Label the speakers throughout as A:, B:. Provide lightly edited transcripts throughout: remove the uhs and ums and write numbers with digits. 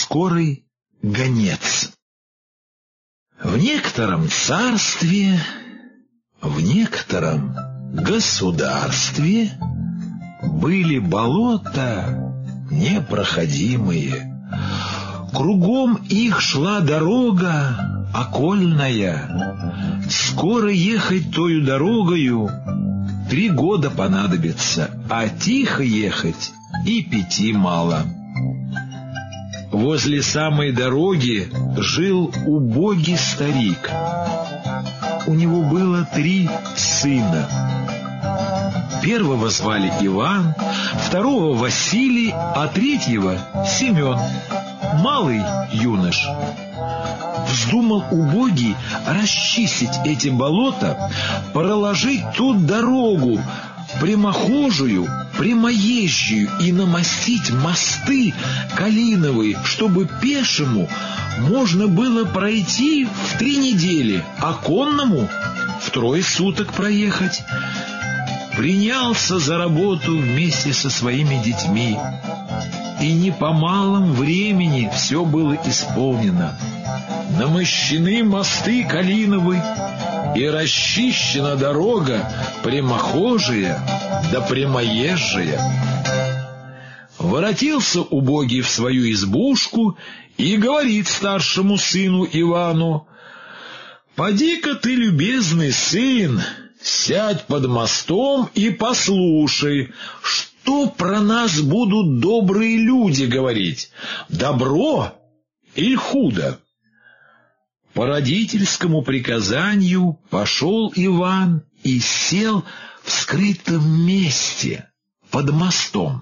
A: скорый гонец. В некотором царстве, в некотором государстве были болота непроходимые. Кругом их шла дорога окольная. Скоро ехать тою дорогою 3 года понадобится, а тихо ехать и 5 мало. Возле самой дороги жил убогий старик. У него было 3 сына. Первого звали Иван, второго Василий, а третьего Семен, малый юнош. Вздумал убогий расчистить эти болота, проложить тут дорогу, прямохожую, прямоезжую, и намостить мосты калиновые, чтобы пешему можно было пройти в 3 недели, а конному в 3 суток проехать. Принялся за работу вместе со своими детьми, и не по малом времени все было исполнено. Намощены мосты калиновы, и расчищена дорога прямохожая да прямоезжая. Воротился убогий в свою избушку и говорит старшему сыну Ивану: «Поди-ка ты, любезный сын, сядь под мостом и послушай, что про нас будут добрые люди говорить, добро или худо». По родительскому приказанию пошел Иван и сел в скрытом месте под мостом.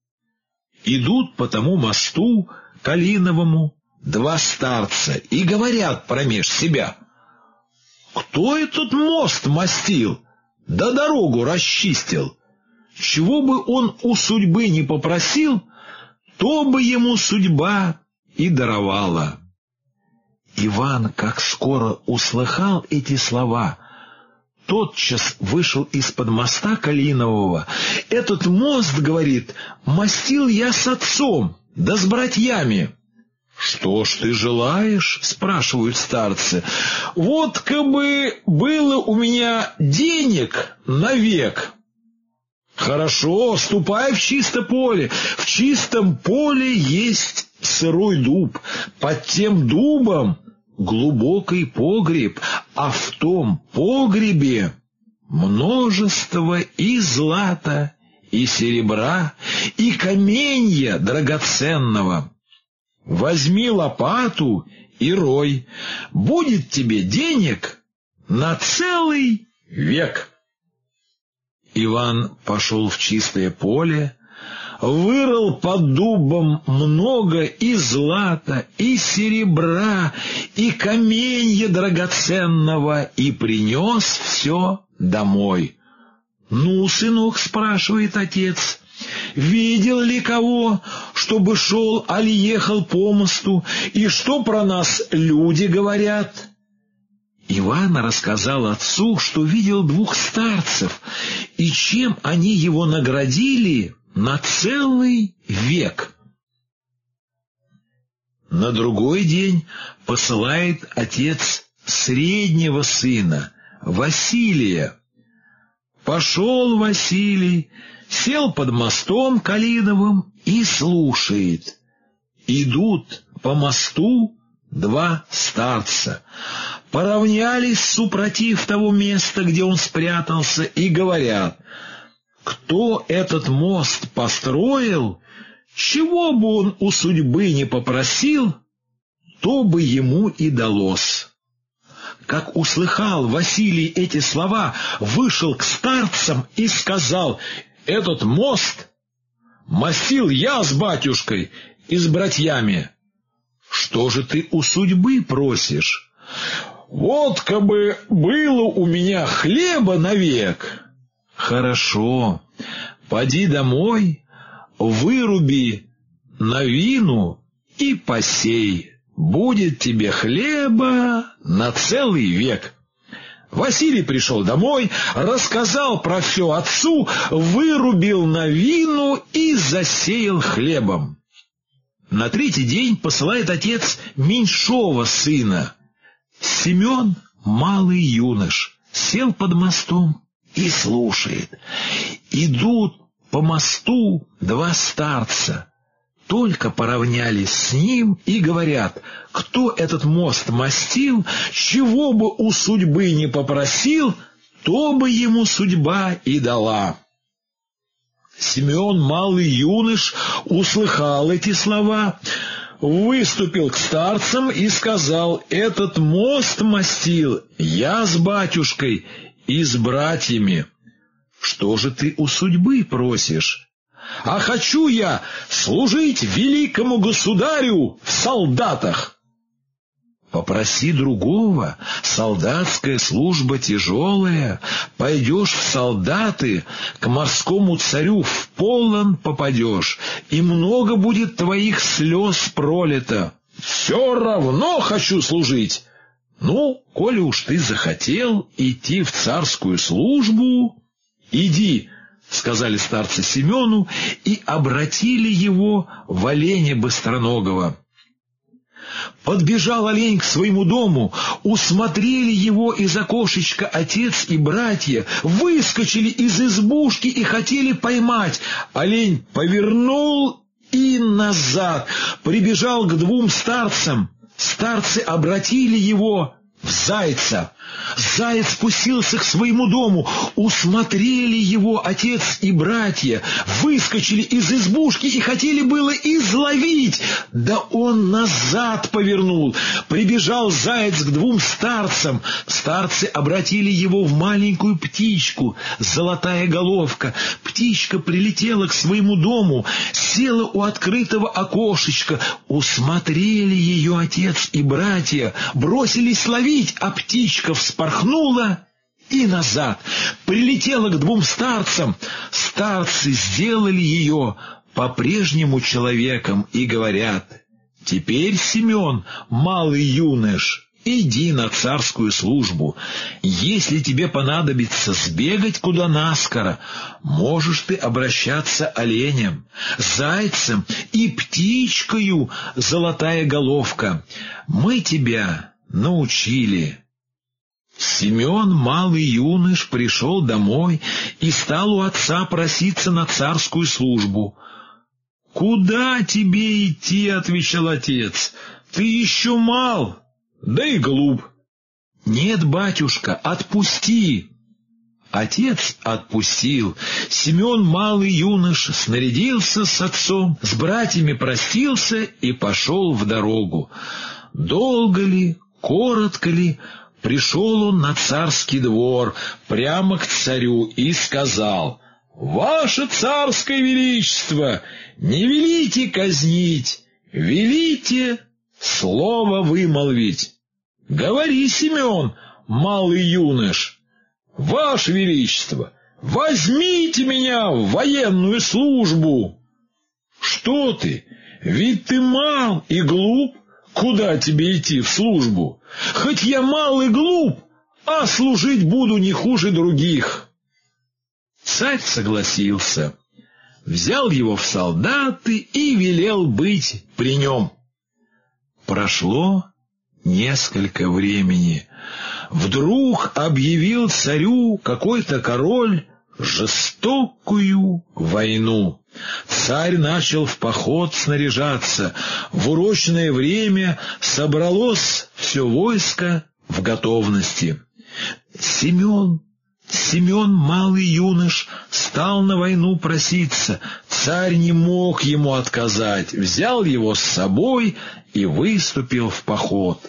A: Идут по тому мосту калиновому 2 старца и говорят промеж себя: «Кто этот мост мостил, да дорогу расчистил? Чего бы он у судьбы не попросил, то бы ему судьба и даровала». Иван, как скоро услыхал эти слова, тотчас вышел из-под моста калинового. «Этот мост, — говорит, — мостил я с отцом, да с братьями». «Что ж ты желаешь?» — спрашивают старцы. «Вот кабы было у меня денег навек». «Хорошо, ступай в чисто поле. В чистом поле есть сырой дуб. Под тем дубом глубокий погреб, а в том погребе множество и злата, и серебра, и каменья драгоценного. Возьми лопату и рой, будет тебе денег на целый век». Иван пошел в чистое поле, вырыл под дубом много и злата, и серебра, и каменья драгоценного, и принес все домой. «Ну, сынок, — спрашивает отец, — видел ли кого, чтобы шел али ехал по мосту, и что про нас люди говорят?» Иван рассказал отцу, что видел 2 старцев, и чем они его наградили на целый век. На другой день посылает отец среднего сына, Василия. Пошел Василий, сел под мостом калиновым и слушает. Идут по мосту 2 старца, поравнялись супротив того места, где он спрятался, и говорят: «Кто этот мост построил, чего бы он у судьбы не попросил, то бы ему и далось». Как услыхал Василий эти слова, вышел к старцам и сказал: «Этот мост мостил я с батюшкой и с братьями. Что же ты у судьбы просишь?» «Вот кабы было у меня хлеба навек». «Хорошо, поди домой, выруби новину и посей, будет тебе хлеба на целый век». Василий пришел домой, рассказал про все отцу, вырубил новину и засеял хлебом. На третий день посылает отец меньшого сына. Семен, малый юнош, сел под мостом и слушает. Идут по мосту два старца. Только поравнялись с ним и говорят: кто этот мост мостил, чего бы у судьбы не попросил, то бы ему судьба и дала. Семен, малый юнош, услыхал эти слова, выступил к старцам и сказал: этот мост мостил я с батюшкой и с братьями. Что же ты у судьбы просишь? А хочу я служить великому государю в солдатах. Попроси другого, солдатская служба тяжелая, пойдешь в солдаты, к морскому царю в полон попадешь, и много будет твоих слез пролито. Все равно хочу служить. Ну, коли уж ты захотел идти в царскую службу, иди, — сказали старцы Семену и обратили его в оленя быстроногого. Подбежал олень к своему дому, усмотрели его из окошечка отец и братья, выскочили из избушки и хотели поймать. Олень повернул и назад, прибежал к двум старцам. Старцы обратили его в зайца. Заяц спустился к своему дому, усмотрели его отец и братья, выскочили из избушки и хотели было изловить, да он назад повернул. Прибежал заяц к двум старцам, старцы обратили его в маленькую птичку, золотая головка. Птичка прилетела к своему дому, села у открытого окошечка, усмотрели ее отец и братья, бросились ловить, а птичка вспорхнула и назад, прилетела к двум старцам. Старцы сделали ее по-прежнему человеком и говорят: теперь, Семен, малый юнош, иди на царскую службу. Если тебе понадобится сбегать куда наскоро, можешь ты обращаться оленем, зайцем и птичкою, золотая головка. Мы тебя научили. Семен, малый юнош, пришел домой и стал у отца проситься на царскую службу. — Куда тебе идти? — отвечал отец. — Ты еще мал, да и глуп. — Нет, батюшка, отпусти. Отец отпустил. Семен, малый юнош, снарядился с отцом, с братьями простился и пошел в дорогу. Долго ли, коротко ли, пришел он на царский двор, прямо к царю, и сказал: «Ваше царское величество, не велите казнить, велите слово вымолвить». «Говори, Семен, малый юнош». «Ваше величество, возьмите меня в военную службу». «Что ты? Ведь ты мал и глуп. Куда тебе идти в службу? Хоть я мал и глуп, а служить буду не хуже других». Царь согласился, взял его в солдаты и велел быть при нем. Прошло несколько времени. Вдруг объявил царю какой-то король жестокую войну. Царь начал в поход снаряжаться. В урочное время собралось все войско в готовности. Семен, малый юнош, стал на войну проситься. Царь не мог ему отказать, взял его с собой и выступил в поход.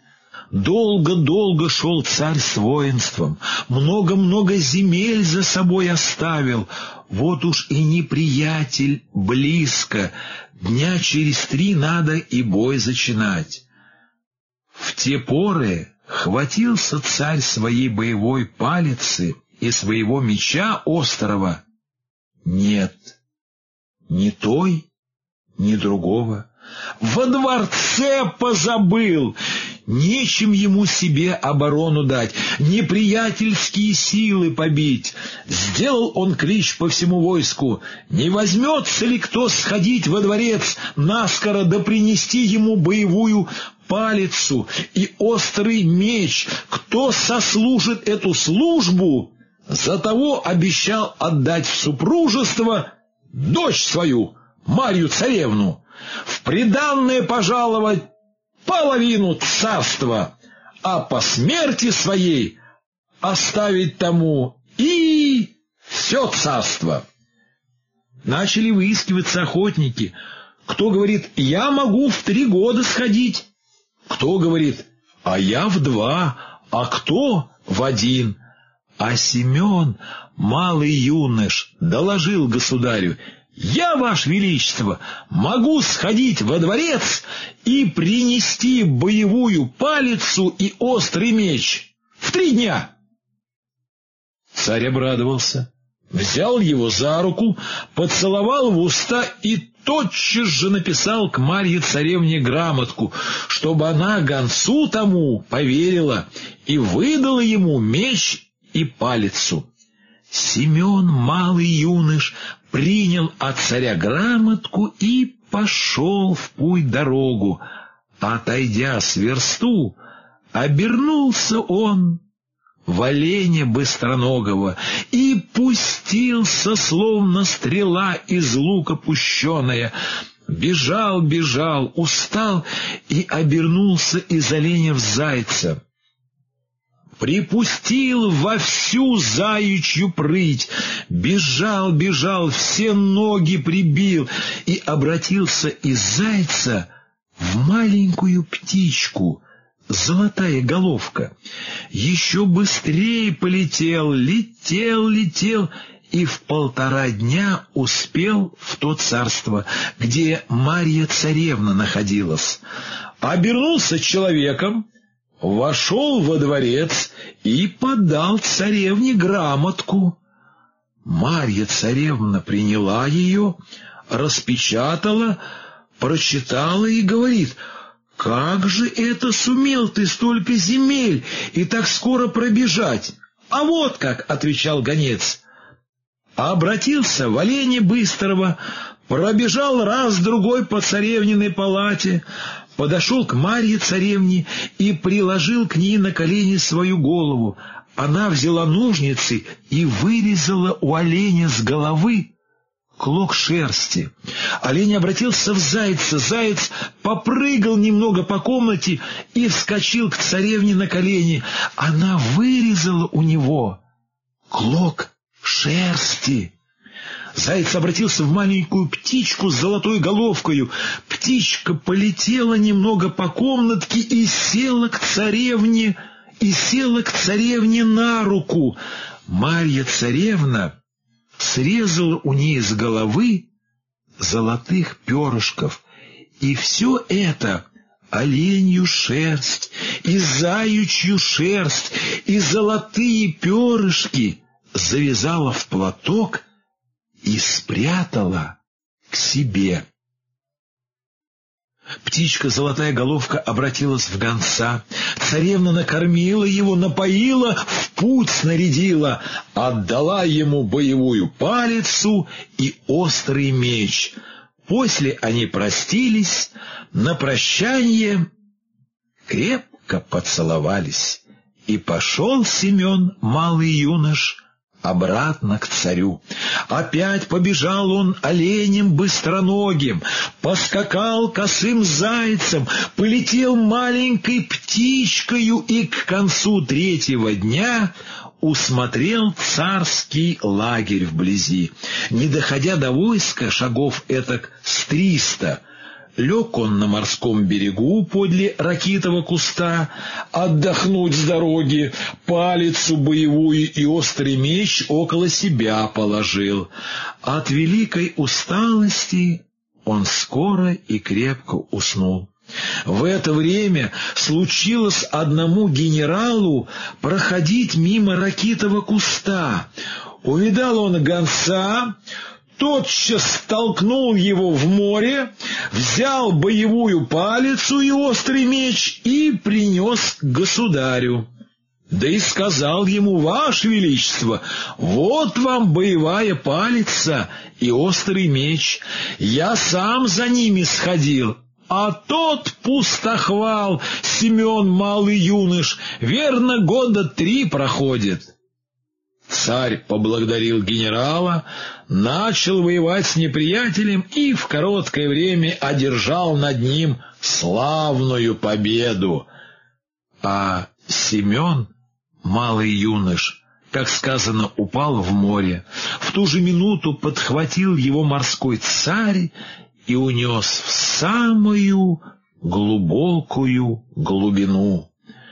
A: Долго-долго шел царь с воинством, много-много земель за собой оставил. Вот уж и неприятель близко, дня через 3 надо и бой зачинать. В те поры хватился царь своей боевой палицы и своего меча острого. Нет, ни той, ни другого. Во дворце позабыл. нечем ему себе оборону дать, неприятельские силы побить. Сделал он клич по всему войску: не возьмется ли кто сходить во дворец наскоро да принести ему боевую палицу и острый меч? Кто сослужит эту службу, за того обещал отдать в супружество дочь свою, Марью царевну, в приданное пожаловать половину царства, а по смерти своей оставить тому и все царство. Начали выискиваться охотники. Кто говорит: я могу в 3 года сходить. Кто говорит: а я в 2, а кто в 1. А Семен, малый юнош, доложил государю: я, ваше величество, могу сходить во дворец и принести боевую палицу и острый меч в 3 дня. Царь обрадовался, взял его за руку, поцеловал в уста и тотчас же написал к Марье царевне грамотку, чтобы она гонцу тому поверила и выдала ему меч и палицу. Семен, малый юнош, принял от царя грамотку и пошел в путь дорогу. Отойдя с версту, обернулся он в оленя быстроногого и пустился, словно стрела из лука пущеная. Бежал, бежал, устал и обернулся из оленя в зайца. Припустил во всю заячью прыть, бежал, бежал, все ноги прибил и обратился из зайца в маленькую птичку, золотая головка. Еще быстрее полетел, летел и в 1,5 дня успел в то царство, где Марья царевна находилась. Обернулся человеком, вошел во дворец и подал царевне грамотку. Марья царевна приняла ее, распечатала, прочитала и говорит: «Как же это сумел ты столько земель и так скоро пробежать?» «А вот как», — отвечал гонец. Обратился в оленя быстрого, пробежал раз-другой по царевниной палате, подошел к Марье царевне и приложил к ней на колени свою голову. Она взяла ножницы и вырезала у оленя с головы клок шерсти. Олень обратился в зайца. Заяц попрыгал немного по комнате и вскочил к царевне на колени. Она вырезала у него клок шерсти. Заяц обратился в маленькую птичку с золотой головкою. Птичка полетела немного по комнатке и села к царевне на руку. Марья царевна срезала у ней с головы золотых перышков, и все это — оленью шерсть, и заячью шерсть, и золотые перышки — завязала в платок и спрятала к себе. Птичка золотая головка обратилась в гонца. Царевна накормила его, напоила, в путь снарядила, отдала ему боевую палицу и острый меч. После они простились, на прощанье крепко поцеловались, и пошел Семен, малый юнош, обратно к царю. Опять побежал он оленем быстроногим, поскакал косым зайцем, полетел маленькой птичкою и к концу 3-го дня усмотрел царский лагерь вблизи. Не доходя до войска шагов этак с 300, лег он на морском берегу подле ракитого куста, отдохнуть с дороги, палицу боевую и острый меч около себя положил. От великой усталости он скоро и крепко уснул. В это время случилось одному генералу проходить мимо ракитого куста. Увидал он гонца, тотчас толкнул его в море, взял боевую палицу и острый меч и принес к государю. Да и сказал ему: «Ваше Величество, вот вам боевая палица и острый меч. Я сам за ними сходил, а тот пустохвал Семен малый юнош, верно, 3 года проходит». Царь поблагодарил генерала, начал воевать с неприятелем и в короткое время одержал над ним славную победу. А Семен, малый юнош, как сказано, упал в море. В ту же минуту подхватил его морской царь и унес в самую глубокую глубину.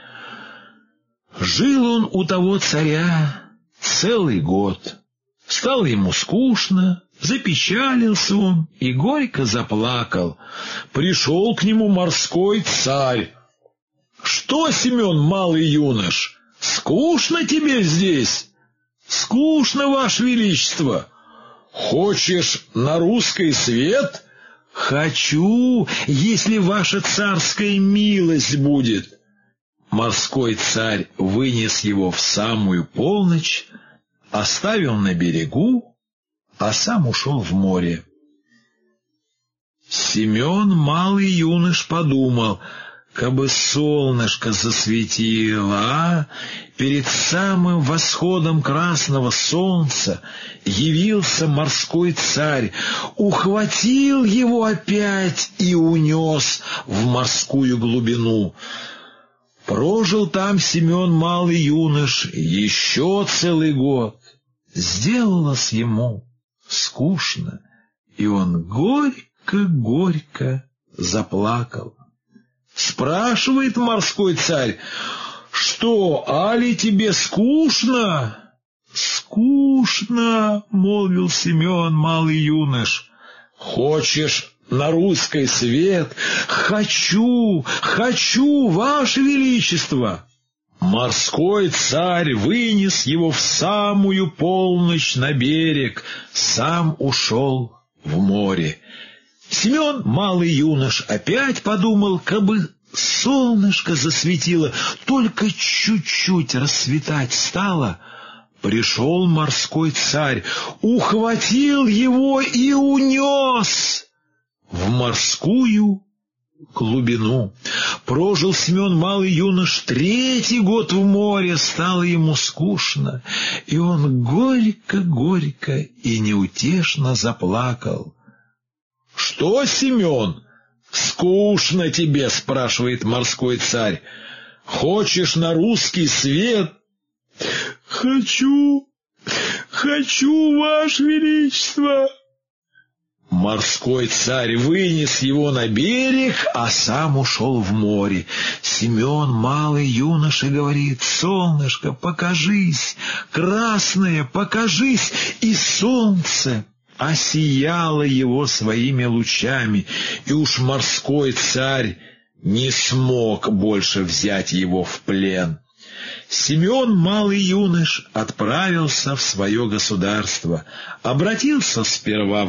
A: Жил он у того царя целый год. Стало ему скучно, запечалился он и горько заплакал. Пришел к нему морской царь. «Что, Семен малый юнош, скучно тебе здесь?» «Скучно, Ваше Величество». «Хочешь на русский свет?» «Хочу, если ваша царская милость будет». Морской царь вынес его в самую полночь, оставил на берегу, а сам ушел в море. Семен малый юнош подумал: кабы солнышко засветило, а перед самым восходом красного солнца явился морской царь, ухватил его опять и унес в морскую глубину. Прожил там Семен малый юнош еще целый год. Сделалось ему скучно, и он горько-горько заплакал. Спрашивает морской царь: «Что, али тебе скучно?» «Скучно», — молвил Семен малый юнош. «Хочешь на русский свет?» «Хочу, Ваше Величество!» Морской царь вынес его в самую полночь на берег, сам ушел в море. Семен малый юнош опять подумал: кабы солнышко засветило, только чуть-чуть рассветать стало. Пришел морской царь, ухватил его и унес в морскую глубину. Прожил Семен малый юнош 3-й год в море, стало ему скучно, и он горько-горько и неутешно заплакал. «Что, Семен, скучно тебе?» — спрашивает морской царь. «Хочешь на русский свет?» «Хочу, Ваше Величество!» Морской царь вынес его на берег, а сам ушел в море. Семен малый юноша говорит: «Солнышко, покажись, красное, покажись!» И солнце осияло его своими лучами, и уж морской царь не смог больше взять его в плен. Семен малый юнош отправился в свое государство, обратился сперва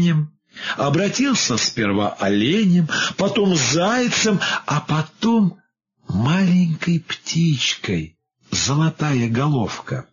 A: оленем, потом зайцем, а потом маленькой птичкой, золотая головка.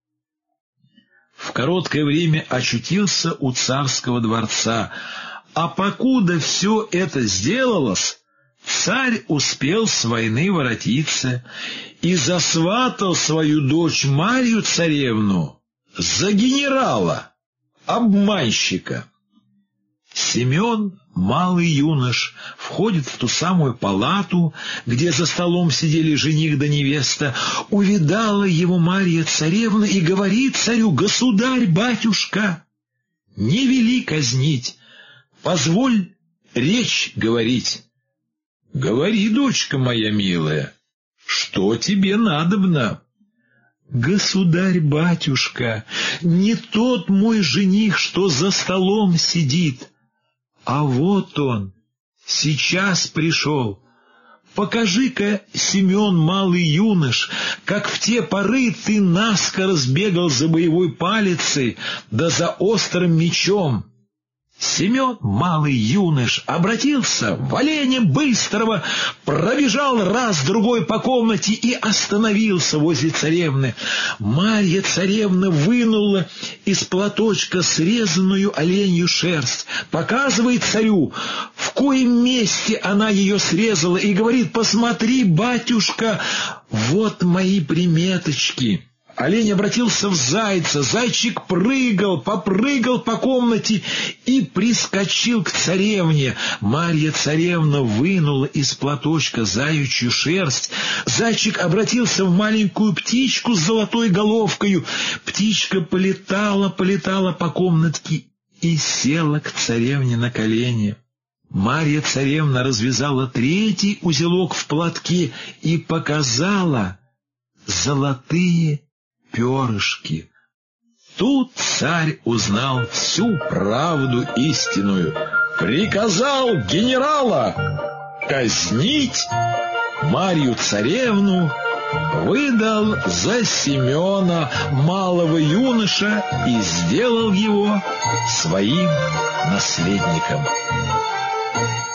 A: В короткое время очутился у царского дворца, а покуда все это сделалось, царь успел с войны воротиться и засватал свою дочь Марью царевну за генерала, обманщика. Семен, малый юнош, входит в ту самую палату, где за столом сидели жених да невеста. Увидала его Марья царевна и говорит царю: «Государь, батюшка, не вели казнить, позволь речь говорить». «Говори, дочка моя милая, что тебе надобно?» «Государь-батюшка, не тот мой жених, что за столом сидит, а вот он, сейчас пришел. Покажи-ка, Семен, малый юнош, как в те поры ты наскоро сбегал за боевой палицей, да за острым мечом. Семен, малый юнош, обратился в оленя быстрого, пробежал раз-другой по комнате и остановился возле царевны. Марья царевна вынула из платочка срезанную оленью шерсть, показывает царю, в коем месте она ее срезала, и говорит: «Посмотри, батюшка, вот мои приметочки». Олень обратился в зайца, зайчик попрыгал по комнате и прискочил к царевне. Марья царевна вынула из платочка заячью шерсть. Зайчик обратился в маленькую птичку с золотой головкою. Птичка полетала по комнатке и села к царевне на колени. Марья царевна развязала третий узелок в платке и показала золотые перышки. Тут царь узнал всю правду истинную, приказал генерала казнить, Марью царевну выдал за Семена, малого юноша, и сделал его своим наследником.